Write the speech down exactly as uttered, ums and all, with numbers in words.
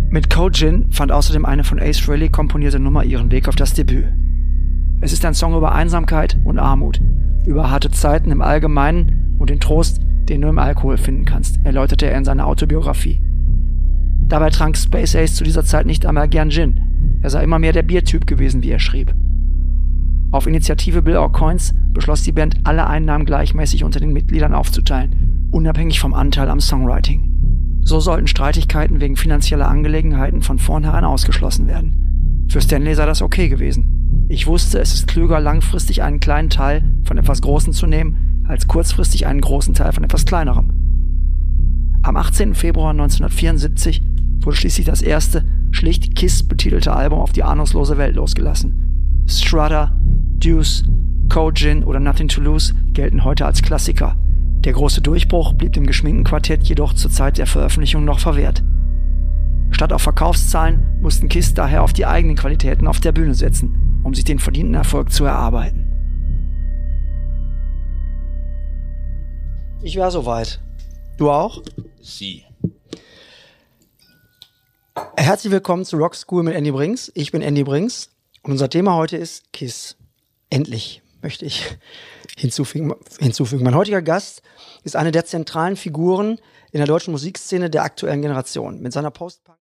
Mit Code Gin fand außerdem eine von Ace Frehley komponierte Nummer ihren Weg auf das Debüt. Es ist ein Song über Einsamkeit und Armut, über harte Zeiten im Allgemeinen und den Trost, den du im Alkohol finden kannst, erläuterte er in seiner Autobiografie. Dabei trank Space Ace zu dieser Zeit nicht einmal gern Gin. Er sei immer mehr der Biertyp gewesen, wie er schrieb. Auf Initiative Bill Aucoins beschloss die Band, alle Einnahmen gleichmäßig unter den Mitgliedern aufzuteilen, unabhängig vom Anteil am Songwriting. So sollten Streitigkeiten wegen finanzieller Angelegenheiten von vornherein ausgeschlossen werden. Für Stanley sei das okay gewesen. Ich wusste, es ist klüger, langfristig einen kleinen Teil von etwas Großem zu nehmen, als kurzfristig einen großen Teil von etwas Kleinerem. Am achtzehnten Februar neunzehnhundertvierundsiebzig wurde schließlich das erste, schlicht Kiss betitelte Album auf die ahnungslose Welt losgelassen. Strutter, Deuce, Code Gin oder Nothing to Lose gelten heute als Klassiker. Der große Durchbruch blieb dem geschminkten Quartett jedoch zur Zeit der Veröffentlichung noch verwehrt. Statt auf Verkaufszahlen mussten Kiss daher auf die eigenen Qualitäten auf der Bühne setzen, um sich den verdienten Erfolg zu erarbeiten. Ich wäre soweit. Du auch? Sie. Herzlich willkommen zu Rock School mit Andy Brings. Ich bin Andy Brings und unser Thema heute ist Kiss. Endlich, möchte ich hinzufügen. hinzufügen. Mein heutiger Gast ist eine der zentralen Figuren in der deutschen Musikszene der aktuellen Generation. Mit seiner Post-